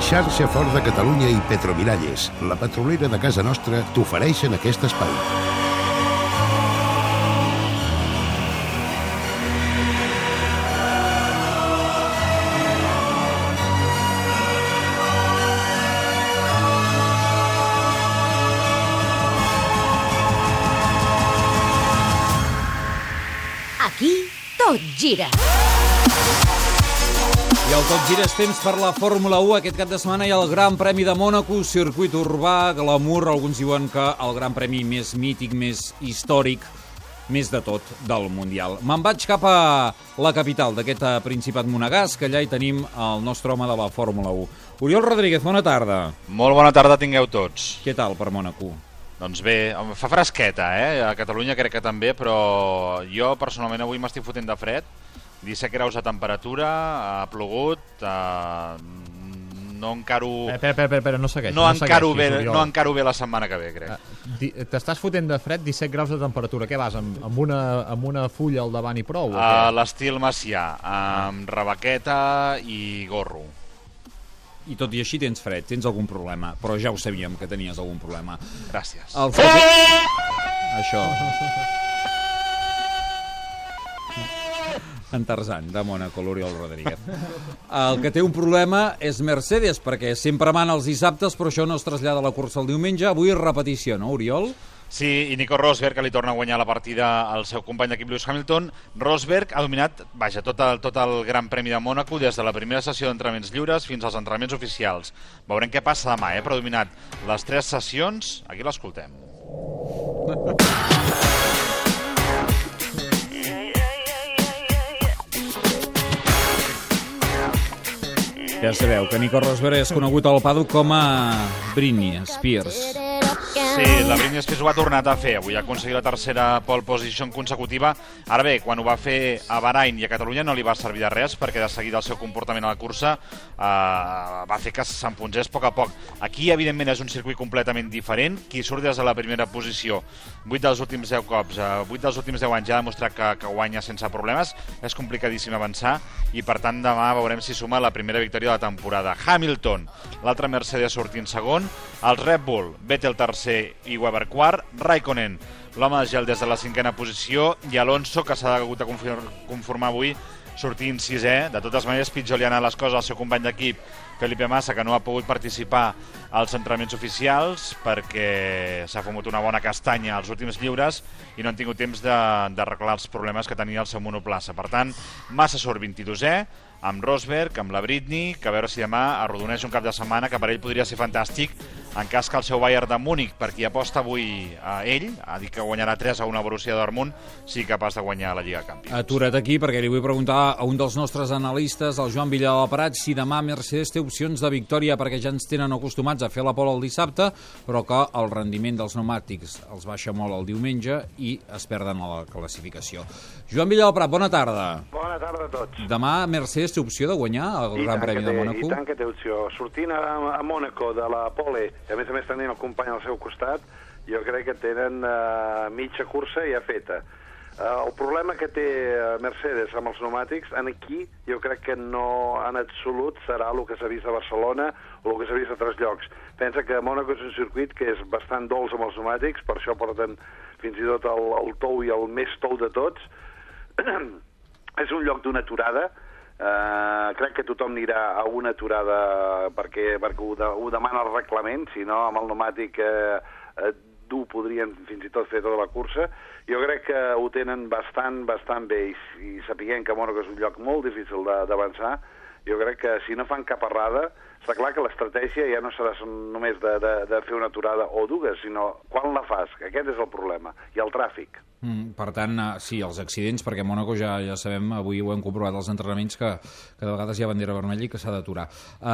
Xarxa Fort de Catalunya i Petromiralles, la petrolera de casa nostra, t'ofereixen aquest espai. Aquí tot gira. I el Tot Gira és temps per la Fórmula 1. Aquest cap de setmana hi ha el Gran Premi de Mònaco, circuit urbà, glamour. Alguns diuen que el Gran Premi més mític, més històric, més de tot del Mundial. Me'n vaig cap a la capital d'aquest Principat monegasc, que allà hi tenim el nostre home de la Fórmula 1. Oriol Rodríguez, bona tarda. Molt bona tarda tingueu tots. Què tal per Mònaco? Doncs bé, fa fresqueta, A Catalunya crec que també, però jo personalment avui m'estic fotent de fred. 17 graus de temperatura, ha plogut, no encaro... Espera, no segueixis. No encaro bé la setmana que ve, crec. T'estàs fotent de fred, 17 graus de temperatura. Què vas, amb una fulla al davant i prou? L'estil Macià, amb rebequeta i gorro. I tot i així tens fred, tens algun problema, però ja ho sabíem que tenies algun problema. Gràcies. Això... En Tarzan, de Mònaco, l'Oriol Rodríguez. El que té un problema és Mercedes, perquè sempre mana els dissabtes, però això no es trasllada a la cursa el diumenge. Avui és repetició, no, Oriol? Sí, i Nico Rosberg, que li torna a guanyar la partida al seu company d'equip Lewis Hamilton. Rosberg ha dominat, tot el Gran Premi de Mònaco, des de la primera sessió d'entrenaments lliures fins als entrenaments oficials. Veurem què passa demà, però ha dominat les 3 sessions. Aquí l'escoltem. Ja sabeu que Nico Rosberg és conegut al paddock com a Britney Spears. Sí, la Britney Spears ho ha tornat a fer. Avui ha aconseguit la tercera pole position consecutiva. Ara bé, quan ho va fer a Bahrain i a Catalunya no li va servir de res, perquè de seguida el seu comportament a la cursa va fer que s'enfonsés a poc. Aquí, evidentment, és un circuit completament diferent. Qui surt des de la primera posició 8 dels últims 10 cops, 8 dels últims 10 anys ja ha demostrat que guanya sense problemes. És complicadíssim avançar i, per tant, demà veurem si suma la primera victòria de la temporada. Hamilton, l'altre Mercedes sortint segon, el Red Bull, Vettel tercer i Webber quart, Raikkonen, l'home de gel des de la 5a posició, i Alonso, que s'ha hagut de conformar avui sortint 6è. De totes maneres, pitjor li han anat les coses al seu company d'equip, Felipe Massa, que no ha pogut participar als entrenaments oficials perquè s'ha fumut una bona castanya als últims lliures i no han tingut temps d'arreglar els problemes que tenia el seu monoplaça. Per tant, Massa surt 22è, amb Rosberg, amb la Britney, que a veure si demà arrodoneix un cap de setmana que per ell podria ser fantàstic en cas que el seu Bayern de Múnich, per qui aposta avui a ell, ha dit que guanyarà 3-1 a Borussia Dortmund, sigui capaç de guanyar la Lliga Campions. Atura't aquí perquè li vull preguntar a un dels nostres analistes, el Joan Villalprat, si demà Mercedes té opcions de victòria, perquè ja ens tenen acostumats a fer la pole el dissabte, però que el rendiment dels pneumàtics els baixa molt el diumenge i es perden a la classificació. Joan Villalprat, bona tarda. Bona tarda a tots. Demà Mercedes té opció de guanyar el Gran Premi de Mònaco? I tant que té opció. Sortint a Mònaco de la pole, i a més tenint el company al seu costat, jo crec que tenen mitja cursa ja feta. El problema que té Mercedes amb els pneumàtics, aquí jo crec que no en absolut serà el que s'ha vist a Barcelona o el que s'ha vist a altres llocs. Pensa que Mònaco és un circuit que és bastant dolç amb els pneumàtics, per això porten fins i tot el tou i el més tou de tots. És un lloc d'una aturada. Crec que tothom anirà a una aturada perquè ho demana el reglament, si no amb el pneumàtic dur podrien fins i tot fer tota la cursa. Jo crec que ho tenen bastant bé i sapiguem que Mònaco és un lloc molt difícil d'avançar, jo crec que si no fan cap errada, està clar que l'estratègia ja no serà només de fer una aturada o dues, sinó quan la fas, que aquest és el problema, i el tràfic. Per tant, sí, els accidents, perquè a Mònaco ja sabem, avui ho hem comprovat als entrenaments, que de vegades hi ha bandera vermella i que s'ha d'aturar.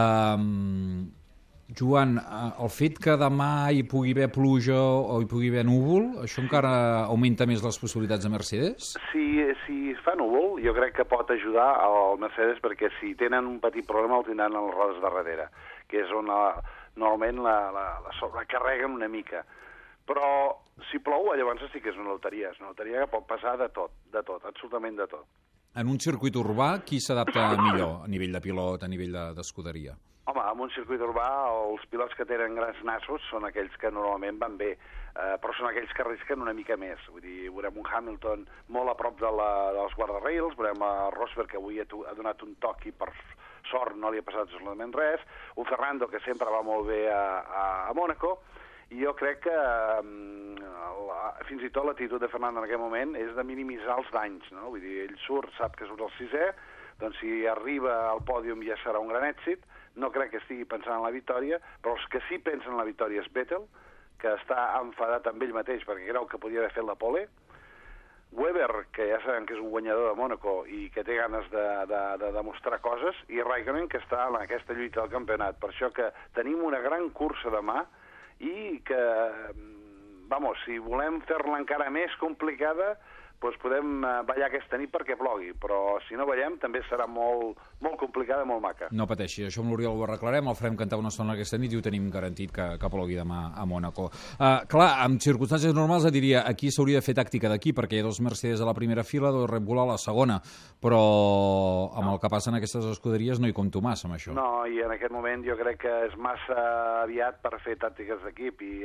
Joan, el fet que demà hi pugui haver pluja o hi pugui haver núvol, això encara augmenta més les possibilitats de Mercedes? Si fa núvol, jo crec que pot ajudar al Mercedes, perquè si tenen un petit problema el tindran a les rodes de darrere, que és on normalment la sobrecarreguen una mica. Però si plou, llavors sí que és una loteria que pot passar de tot, absolutament de tot. En un circuit urbà, qui s'adapta millor a nivell de pilot, a nivell d'escuderia? Home, en un circuit urbà els pilots que tenen grans nassos són aquells que normalment van bé, però són aquells que arrisquen una mica més. Vull dir, veurem un Hamilton molt a prop dels guardarrails, veurem a Rosberg, que avui ha donat un toc i per sort no li ha passat absolutament res, un Fernando que sempre va molt bé a Mònaco, i jo crec que fins i tot l'actitud de Fernando en aquest moment és de minimitzar els danys, no? Vull dir, ell sap que surt el 6è, doncs si arriba al pòdium ja serà un gran èxit. No crec que estigui pensant en la victòria, però els que sí pensen en la victòria és Vettel, que està enfadat amb ell mateix perquè creu que podia haver fet la pole. Webber, que ja sabem que és un guanyador de Mònaco i que té ganes de demostrar coses, i Raikkonen, que està en aquesta lluita del campionat. Per això que tenim una gran cursa demà i que, si volem fer-la encara més complicada, doncs podem ballar aquesta nit perquè plogui, però si no ballem també serà molt, molt complicada, molt maca. No pateixi, això amb l'Oriol ho arreglarem, el farem cantar una estona aquesta nit i ho tenim garantit que plogui demà a Mònaco. Clar, en circumstàncies normals et diria aquí s'hauria de fer tàctica d'aquí, perquè hi ha 2 Mercedes a la primera fila, 2 Red Bull a la segona, però amb el que passa en aquestes escuderies no hi compto massa amb això. No, i en aquest moment jo crec que és massa aviat per fer tàctiques d'equip i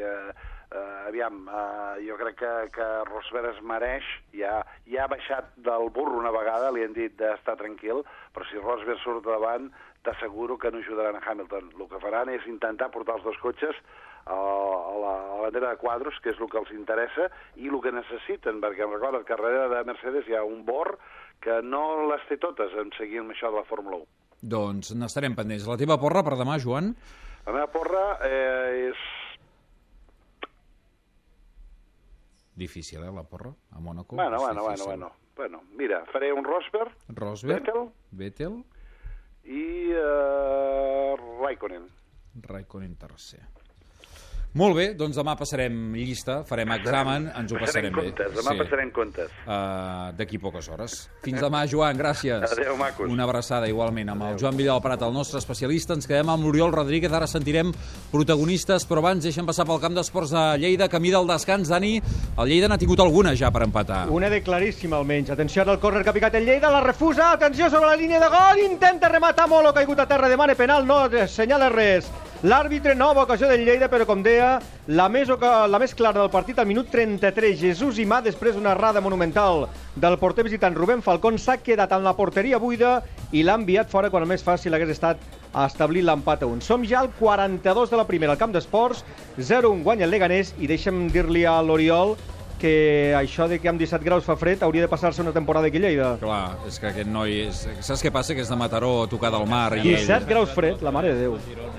jo crec que Rosberg es mereix, ja ha baixat del burro una vegada, li han dit d'estar tranquil, però si Rosberg surt davant, t'asseguro que no ajudaran a Hamilton. El que faran és intentar portar els 2 cotxes a la bandera de quadros, que és el que els interessa i el que necessiten, perquè em recordo que darrere de Mercedes hi ha un bord que no les té totes en seguir amb això de la Fórmula 1. Doncs n'estarem pendents. La teva porra per demà, Joan? La meva porra és... Difícil, la porra, a Mònaco. Bueno, mira, faré un Rosberg, Vettel i Raikkonen. Raikkonen tercer. Molt bé, doncs demà passarem llista, farem examen, ens ho passarem bé. Demà passarem comptes. D'aquí poques hores. Fins demà, Joan, gràcies. Adéu, macos. Una abraçada igualment amb el Joan Vidal Prat, el nostre especialista. Ens quedem amb l'Oriol Rodríguez, ara sentirem protagonistes, però abans deixem passar pel camp d'esports de Lleida, camí del descans. Dani, el Lleida n'ha tingut alguna ja per empatar. Una de claríssima almenys. Atenció al córner que ha picat el Lleida, la refusa, atenció sobre la línia de gol, intenta rematar Molo, caigut a terra, demana penal, no assenyala res. L'àrbitre, nova ocasió del Lleida, però com deia, la més clara del partit al minut 33. Jesús Imà, després d'una errada monumental del porter visitant Rubén Falcón, s'ha quedat en la porteria buida i l'ha enviat fora quan el més fàcil hagués estat establir l'empat a 1. Som ja al 42 de la primera al camp d'esports, 0-1 guanya el Leganés, i deixa'm dir-li a l'Oriol que això de que amb 17 graus fa fred hauria de passar-se una temporada aquí a Lleida. Clar, és que aquest noi... Saps què passa? Que és de Mataró, tocar del mar. 17 graus fred, la mare de Déu.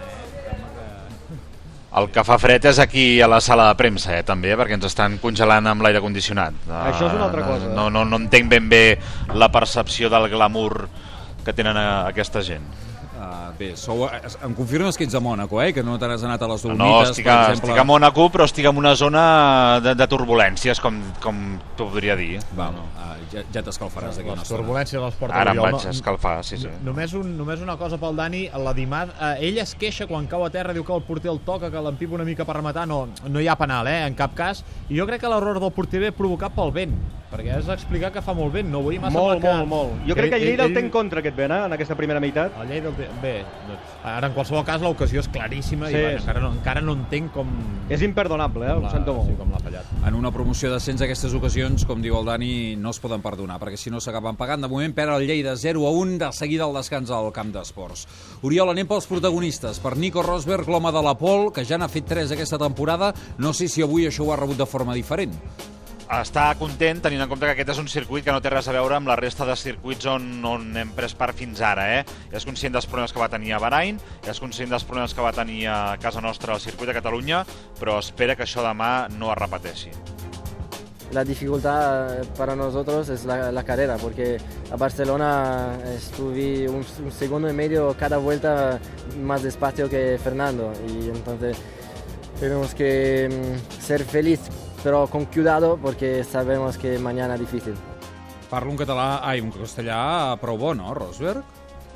El que fa fred és aquí a la sala de premsa, també, perquè ens estan congelant amb l'aire condicionat. Això és una altra cosa. No entenc ben bé la percepció del glamour que tenen aquesta gent. Bé, em confirmes que ets a Mònaco, que no t'has anat a les Dolomites, per exemple? No, estic a Mònaco, però estic en una zona de turbulències, com t'ho podria dir. Ja t'escalfaràs d'aquí una estona. Les turbulències les porta Ara em vaig escalfar, sí. Només una cosa pel Dani, la Dimad, ell es queixa quan cau a terra, diu que el porter el toca, que l'empipa una mica per rematar, no hi ha penal, en cap cas, i jo crec que l'error del porter ve provocat pel vent, perquè has d'explicar que fa molt vent, no vull massa... Molt. Jo crec que el Lleida el té en contra aquest vent, en aquesta primera meitat. El Lleida el té... Bé, ara en qualsevol cas l'ocasió és claríssima i encara no entenc com... És imperdonable, ho sento molt. Com l'ha fallat. En una promoció d'ascens aquestes ocasions, com diu el Dani, no es poden perdonar, perquè si no s'acaben pagant. De moment perd el Lleida 0-1, de seguida el descans al camp d'esports. Oriol, anem pels protagonistes. Per Nico Rosberg, l'home de la pole, que ja n'ha fet 3 aquesta temporada, no sé si avui això ho ha rebut de forma diferent. Està content, tenint en compte que aquest és un circuit que no té res a veure amb la resta de circuits on hem pres part fins ara. És conscient dels problemes que va tenir a Bahrain, és conscient dels problemes que va tenir a casa nostra al circuit de Catalunya, però espera que això demà no es repeteixi. La dificultad para nosotros es la carrera, porque a Barcelona estuve un segundo y medio cada vuelta más despacio que Fernando, y entonces tenemos que ser felices, però con cuidado, porque sabemos que mañana es difícil. Parlo un castellà prou bo, no, Rosberg?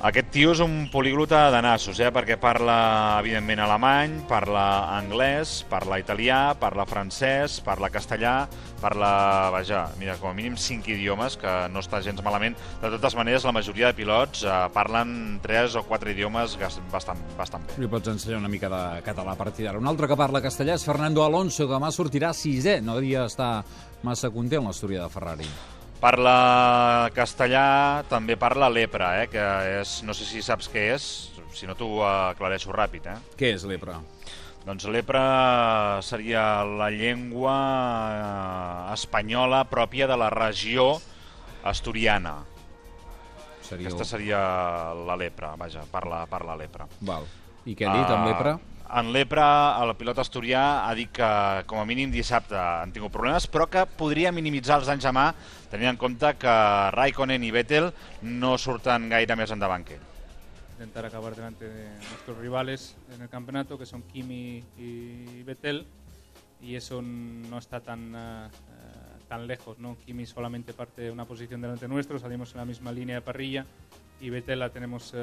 Aquest tio és un poliglota de nassos, perquè parla, evidentment, alemany, parla anglès, parla italià, parla francès, parla castellà, parla, mira, com a mínim 5 idiomes, que no està gens malament. De totes maneres, la majoria de pilots parlen 3 o 4 idiomes bastant bé. Li pots ensenyar una mica de català a partir d'ara. Un altre que parla castellà és Fernando Alonso, que demà sortirà 6è. No devia estar massa content l'Astúria de Ferrari. Parla castellà, també parla lepra, que és, no sé si saps què és, si no t'ho aclareixo ràpid. Què és lepra? Doncs lepra seria la llengua espanyola pròpia de la regió asturiana. Aquesta seria la lepra, parla lepra. Val. I què ha dit en lepra? En lepra, el pilot asturià ha dit que com a mínim dissabte han tingut problemes, però que podria minimitzar els danys a mà, tenint en compte que Raikkonen i Vettel no surten gaire més endavant que ell. Intentar acabar delante de nuestros rivales en el campeonato, que son Kimi y Vettel, y eso no está tan lejos, ¿no? Kimi solamente parte de una posición delante nuestro, salimos en la misma línea de parrilla, y Vettel lo tenemos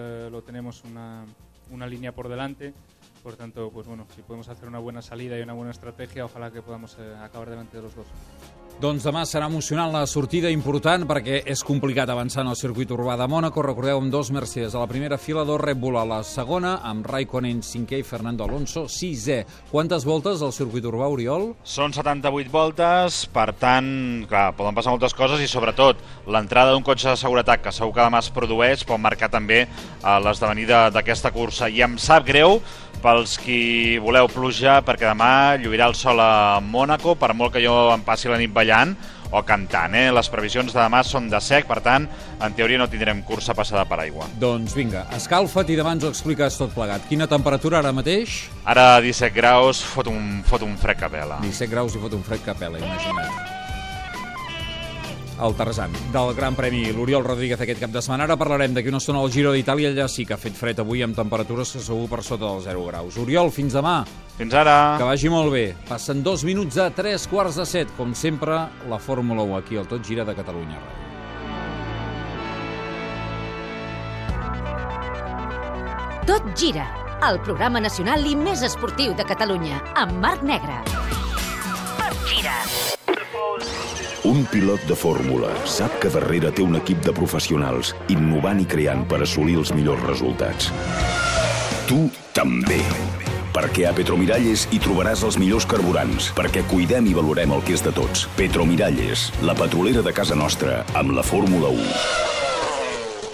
una línea por delante. Por tanto, pues bueno, si podemos hacer una buena salida y una buena estrategia, ojalá que podamos acabar delante de los dos. Doncs demà serà emocionant la sortida, important, perquè és complicat avançar en el circuit urbà de Mònaco. Recordeu, amb 2 Mercedes a la primera fila, 2 Red Bull a la segona, amb Raikkonen 5è i Fernando Alonso 6è. Quantes voltes al circuit urbà, Oriol? Són 78 voltes, per tant, clar, poden passar moltes coses i sobretot l'entrada d'un cotxe de seguretat que segur que demà es produeix pot marcar també l'esdevenir d'aquesta cursa. I em sap greu pels qui voleu pluja, perquè demà lluirà el sol a Mònaco, per molt que jo em passi la nit ballant o cantant. Les previsions de demà són de sec, per tant, en teoria no tindrem cursa passada per aigua. Doncs vinga, escalfa't i demà ens ho expliques tot plegat. Quina temperatura ara mateix? Ara 17 graus, fot un fred que pela. 17 graus i fot un fred que pela, imagina't. El Tarzan del Gran Premi, l'Oriol Rodríguez aquest cap de setmana. Ara parlarem d'aquí una estona al Giro d'Itàlia. Allà sí que ha fet fred avui amb temperatures que segur per sota dels 0 graus. Oriol, fins demà. Fins ara. Que vagi molt bé. Passen 2 minuts a 3:15. Com sempre, la Fórmula 1 aquí al Tot Gira de Catalunya Ràdio. Tot Gira, el programa nacional i més esportiu de Catalunya, amb Marc Negre. Tot Gira. Un pilot de fórmula sap que darrere té un equip de professionals innovant i creant per assolir els millors resultats. Tu també. Perquè a Petromiralles hi trobaràs els millors carburants, perquè cuidem i valorem el que és de tots. Petromiralles, la petrolera de casa nostra, amb la Fórmula 1.